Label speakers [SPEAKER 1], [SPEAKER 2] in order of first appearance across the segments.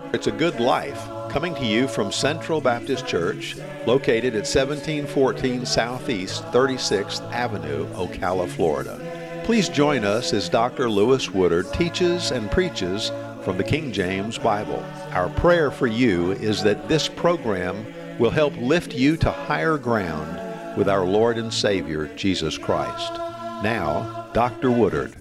[SPEAKER 1] It's a Good Life, coming to you from Central Baptist Church, located at 1714 Southeast 36th Avenue, Ocala, Florida. Please join us as Dr. Lewis Woodard teaches and preaches from the King James Bible. Our prayer for you is that this program will help lift you to higher ground with our Lord and Savior, Jesus Christ. Now, Dr. Woodard.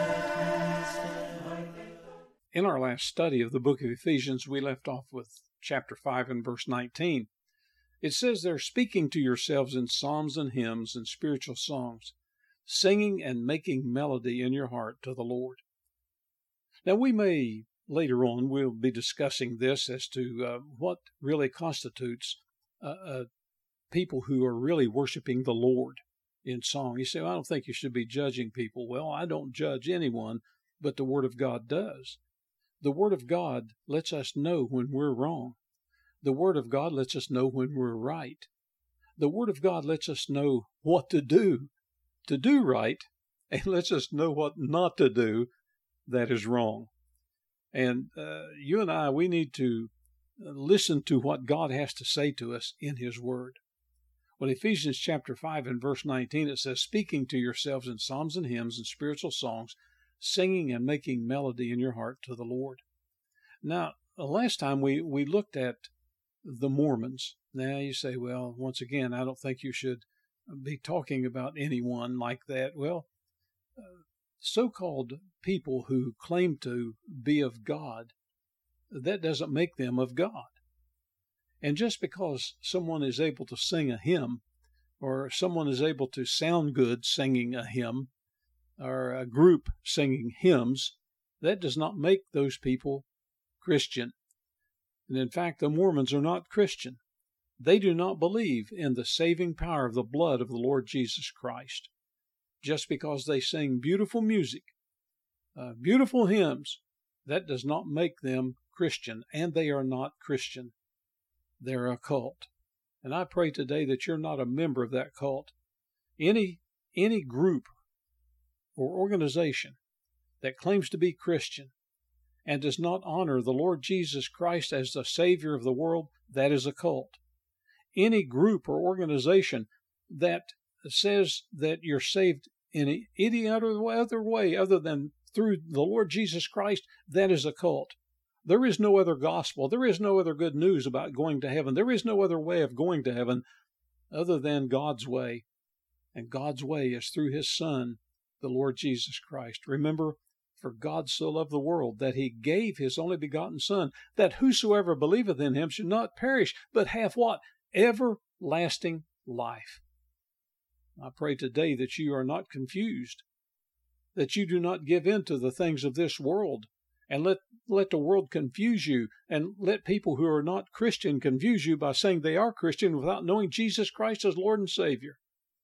[SPEAKER 2] In our last study of the book of Ephesians, we left off with chapter 5 and verse 19. It says there, speaking to yourselves in psalms and hymns and spiritual songs, singing and making melody in your heart to the Lord. Now we may, later on, we'll be discussing this as to what really constitutes people who are really worshiping the Lord in song. You say, well, I don't think you should be judging people. Well, I don't judge anyone, but the Word of God does. The Word of God lets us know when we're wrong. The Word of God lets us know when we're right. The Word of God lets us know what to do right, and lets us know what not to do that is wrong. And you and I, we need to listen to what God has to say to us in His Word. Well, Ephesians chapter 5 and verse 19, it says, speaking to yourselves in psalms and hymns and spiritual songs, singing and making melody in your heart to the Lord. Now, last time we looked at the Mormons. Now you say, well, once again, I don't think you should be talking about anyone like that. Well, so-called people who claim to be of God, that doesn't make them of God. And just because someone is able to sing a hymn, or someone is able to sound good singing a hymn, or a group singing hymns, that does not make those people Christian. And in fact, the Mormons are not Christian. They do not believe in the saving power of the blood of the Lord Jesus Christ. Just because they sing beautiful music, beautiful hymns, that does not make them Christian, and they are not Christian. They're a cult. And I pray today that you're not a member of that cult. Any group or organization that claims to be Christian and does not honor the Lord Jesus Christ as the Savior of the world, that is a cult. Any group or organization that says that you're saved in any other way other than through the Lord Jesus Christ, that is a cult. There is no other gospel. There is no other good news about going to heaven. There is no other way of going to heaven other than God's way. And God's way is through His Son, the Lord Jesus Christ. Remember, for God so loved the world that He gave His only begotten Son, that whosoever believeth in Him should not perish, but have what? Everlasting life. I pray today that you are not confused, that you do not give in to the things of this world, and let the world confuse you, and let people who are not Christian confuse you by saying they are Christian without knowing Jesus Christ as Lord and Savior.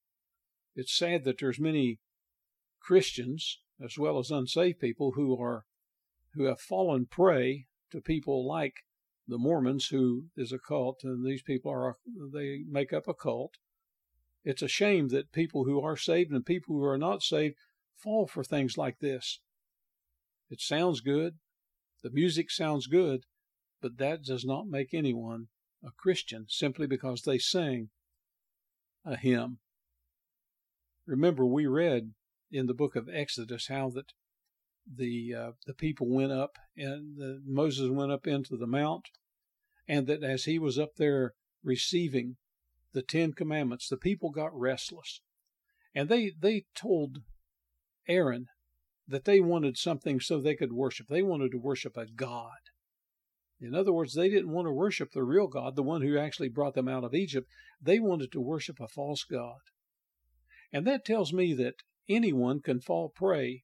[SPEAKER 2] It's sad that there's many Christians, as well as unsaved people, who have fallen prey to people like the Mormons, who is a cult, and these people they make up a cult. It's a shame that people who are saved and people who are not saved fall for things like this. It sounds good, the music sounds good, but that does not make anyone a Christian simply because they sing a hymn. Remember, we read in the book of Exodus how that the people went up, and Moses went up into the mount, and that as he was up there receiving the 10 Commandments, the people got restless. And they told Aaron that they wanted something so they could worship. They wanted to worship a god. In other words, they didn't want to worship the real God, the one who actually brought them out of Egypt. They wanted to worship a false god. And that tells me that anyone can fall prey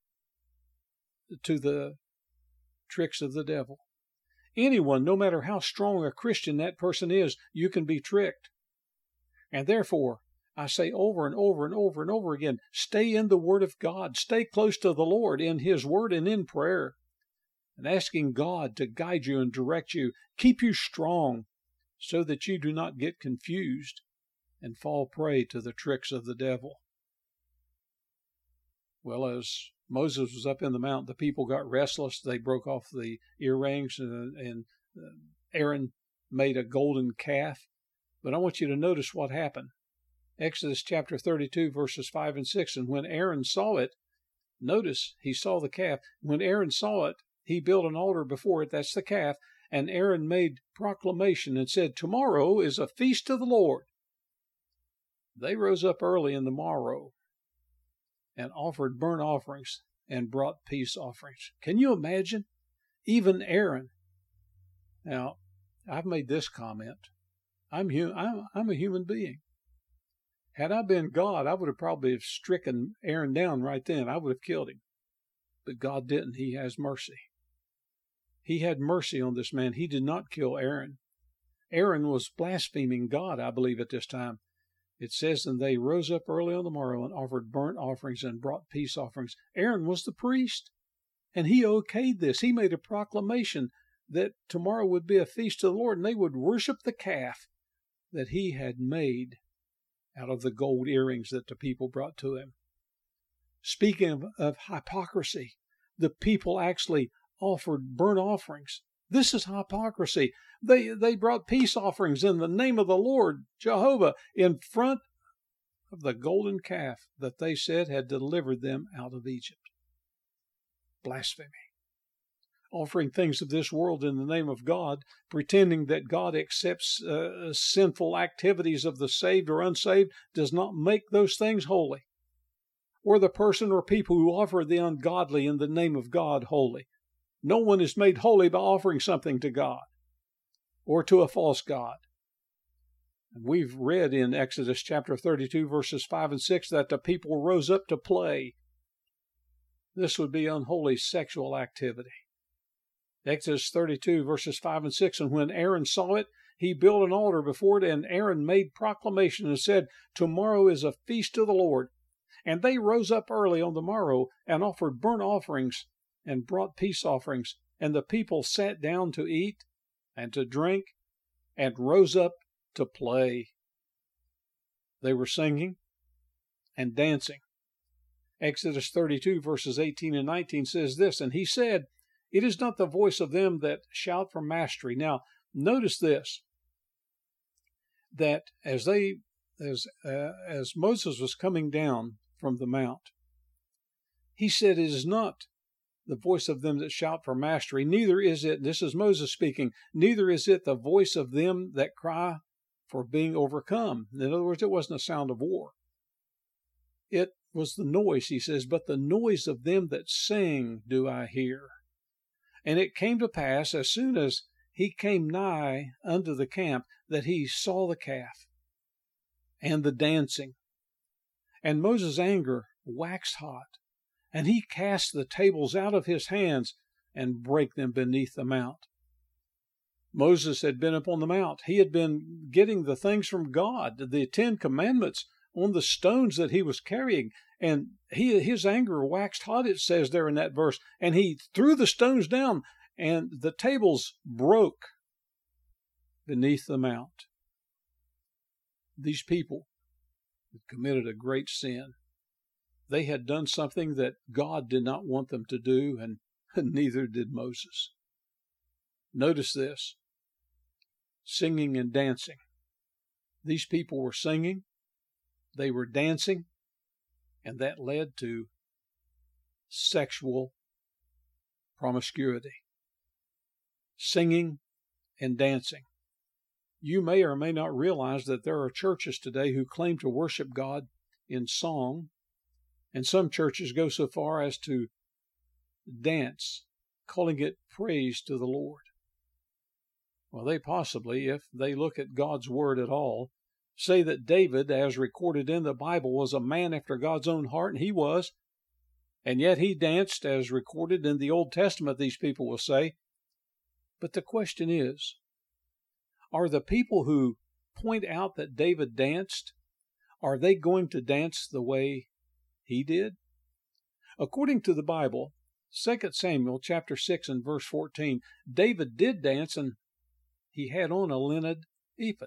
[SPEAKER 2] to the tricks of the devil. Anyone, no matter how strong a Christian that person is, you can be tricked. And therefore, I say over and over and over and over again, stay in the Word of God. Stay close to the Lord in His Word and in prayer. And asking God to guide you and direct you, keep you strong so that you do not get confused and fall prey to the tricks of the devil. Well, as Moses was up in the mountain, the people got restless. They broke off the earrings and Aaron made a golden calf. But I want you to notice what happened. Exodus chapter 32, verses 5 and 6. And when Aaron saw it, notice he saw the calf. When Aaron saw it, he built an altar before it. That's the calf. And Aaron made proclamation and said, "Tomorrow is a feast to the Lord." They rose up early in the morrow and offered burnt offerings and brought peace offerings. Can you imagine? Even Aaron. Now, I've made this comment. I'm a human being. Had I been God, I would have probably have stricken Aaron down right then. I would have killed him. But God didn't. He has mercy. He had mercy on this man. He did not kill Aaron. Aaron was blaspheming God, I believe, at this time. It says, and they rose up early on the morrow and offered burnt offerings and brought peace offerings. Aaron was the priest, and he okayed this. He made a proclamation that tomorrow would be a feast to the Lord, and they would worship the calf that he had made out of the gold earrings that the people brought to him. Speaking of hypocrisy, the people actually offered burnt offerings. This is hypocrisy. They brought peace offerings in the name of the Lord, Jehovah, in front of the golden calf that they said had delivered them out of Egypt. Blasphemy. Offering things of this world in the name of God, pretending that God accepts sinful activities of the saved or unsaved, does not make those things holy. Or the person or people who offer the ungodly in the name of God holy. No one is made holy by offering something to God or to a false god. And we've read in Exodus chapter 32, verses 5 and 6, that the people rose up to play. This would be unholy sexual activity. Exodus 32, verses 5 and 6, and when Aaron saw it, he built an altar before it, and Aaron made proclamation and said, "Tomorrow is a feast to the Lord." And they rose up early on the morrow and offered burnt offerings and brought peace offerings. And the people sat down to eat and to drink and rose up to play. They were singing and dancing. Exodus 32, verses 18 and 19 says this, and he said, "It is not the voice of them that shout for mastery." Now, notice this, that as Moses was coming down from the mount, he said, "It is not the voice of them that shout for mastery, neither is it," this is Moses speaking, "neither is it the voice of them that cry for being overcome." In other words, it wasn't a sound of war. It was the noise, he says, "but the noise of them that sing do I hear." And it came to pass, as soon as he came nigh unto the camp, that he saw the calf and the dancing. And Moses' anger waxed hot, and he cast the tables out of his hands and brake them beneath the mount. Moses had been up on the mount. He had been getting the things from God, the 10 Commandments, on the stones that he was carrying. And his anger waxed hot, it says there in that verse. And he threw the stones down, and the tables broke beneath the mount. These people had committed a great sin. They had done something that God did not want them to do, and neither did Moses. Notice this, singing and dancing. These people were singing, they were dancing, and that led to sexual promiscuity. Singing and dancing. You may or may not realize that there are churches today who claim to worship God in song, and some churches go so far as to dance, calling it praise to the Lord. Well, they possibly, if they look at God's word at all, say that David, as recorded in the Bible, was a man after God's own heart, and he was, and yet he danced, as recorded in the Old Testament, these people will say. But the question is, are the people who point out that David danced, are they going to dance the way he did? According to the Bible, 2 Samuel chapter 6 and verse 14, David did dance, and he had on a linen ephod.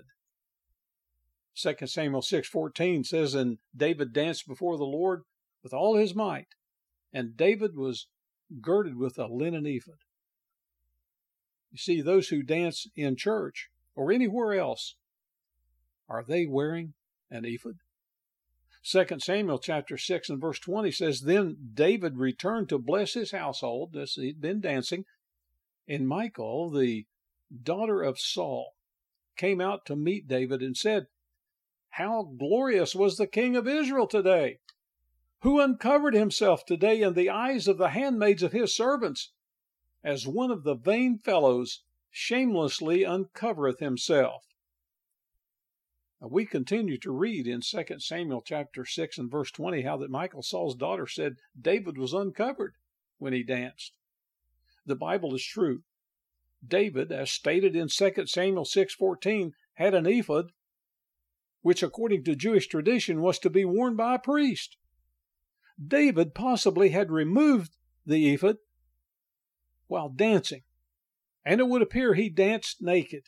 [SPEAKER 2] 2 Samuel 6:14 says, and David danced before the Lord with all his might, and David was girded with a linen ephod. You see, those who dance in church or anywhere else, are they wearing an ephod? 2 Samuel chapter 6 and verse 20 says, Then David returned to bless his household. He'd been dancing. And Michal, the daughter of Saul, came out to meet David and said, How glorious was the king of Israel today, who uncovered himself today in the eyes of the handmaids of his servants, as one of the vain fellows shamelessly uncovereth himself. Now, we continue to read in 2 Samuel chapter 6 and verse 20 how that Michal, Saul's daughter, said David was uncovered when he danced. The Bible is true. David, as stated in 2 Samuel 6:14, had an ephod, which according to Jewish tradition was to be worn by a priest. David possibly had removed the ephod while dancing, and it would appear he danced naked.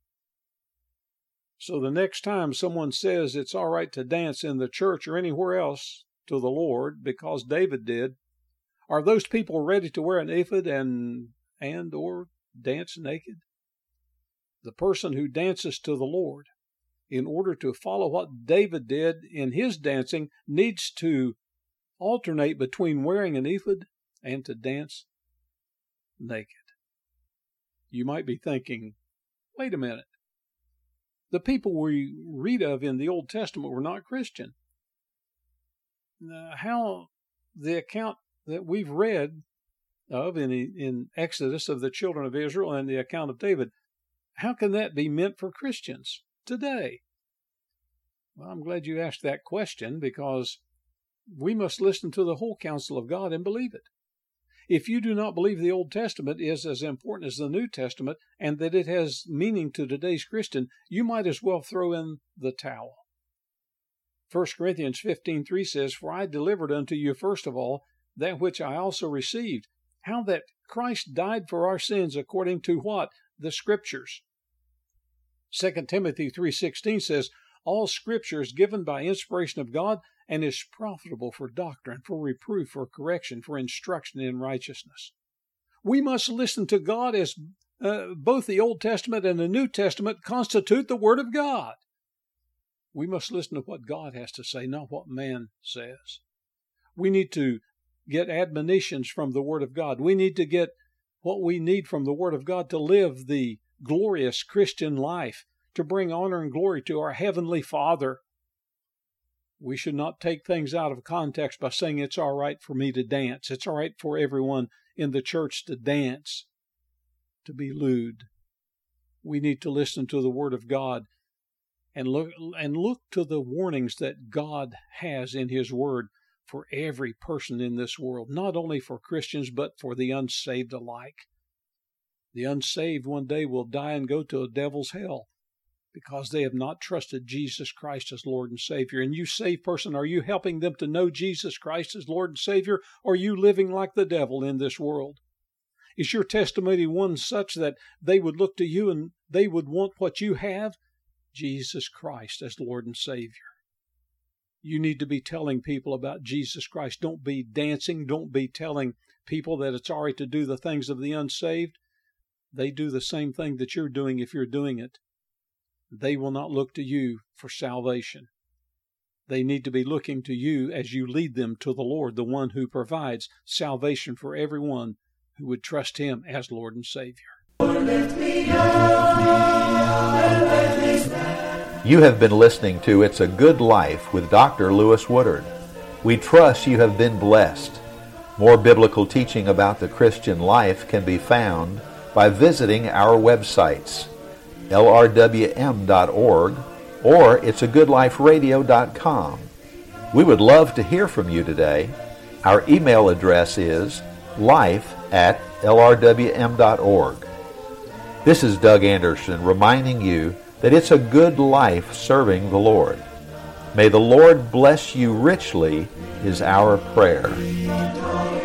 [SPEAKER 2] So the next time someone says it's all right to dance in the church or anywhere else to the Lord because David did, are those people ready to wear an ephod and or dance naked? The person who dances to the Lord, in order to follow what David did in his dancing, needs to alternate between wearing an ephod and to dance naked. You might be thinking, wait a minute. The people we read of in the Old Testament were not Christian. How the account that we've read of in Exodus of the children of Israel and the account of David, how can that be meant for Christians today? Well, I'm glad you asked that question, because we must listen to the whole counsel of God and believe it. If you do not believe the Old Testament is as important as the New Testament and that it has meaning to today's Christian, you might as well throw in the towel. 1 Corinthians 15:3 says, For I delivered unto you first of all that which I also received, how that Christ died for our sins according to what? The Scriptures. 2 Timothy 3:16 says, All Scripture is given by inspiration of God and is profitable for doctrine, for reproof, for correction, for instruction in righteousness. We must listen to God as both the Old Testament and the New Testament constitute the Word of God. We must listen to what God has to say, not what man says. We need to get admonitions from the Word of God. We need to get what we need from the Word of God to live the glorious Christian life, to bring honor and glory to our Heavenly Father. We should not take things out of context by saying it's all right for me to dance. It's all right for everyone in the church to dance, to be lewd. We need to listen to the Word of God and look to the warnings that God has in His Word for every person in this world, not only for Christians, but for the unsaved alike. The unsaved one day will die and go to a devil's hell, because they have not trusted Jesus Christ as Lord and Savior. And you saved person, are you helping them to know Jesus Christ as Lord and Savior, or are you living like the devil in this world? Is your testimony one such that they would look to you and they would want what you have? Jesus Christ as Lord and Savior. You need to be telling people about Jesus Christ. Don't be dancing. Don't be telling people that it's all right to do the things of the unsaved. They do the same thing that you're doing if you're doing it. They will not look to you for salvation. They need to be looking to you as you lead them to the Lord, the one who provides salvation for everyone who would trust Him as Lord and Savior.
[SPEAKER 1] You have been listening to It's a Good Life with Dr. Lewis Woodard. We trust you have been blessed. More biblical teaching about the Christian life can be found by visiting our websites, lrwm.org or it'sagoodliferadio.com. We would love to hear from you today. Our email address is life@lrwm.org. This is Doug Anderson reminding you that it's a good life serving the Lord. May the Lord bless you richly is our prayer.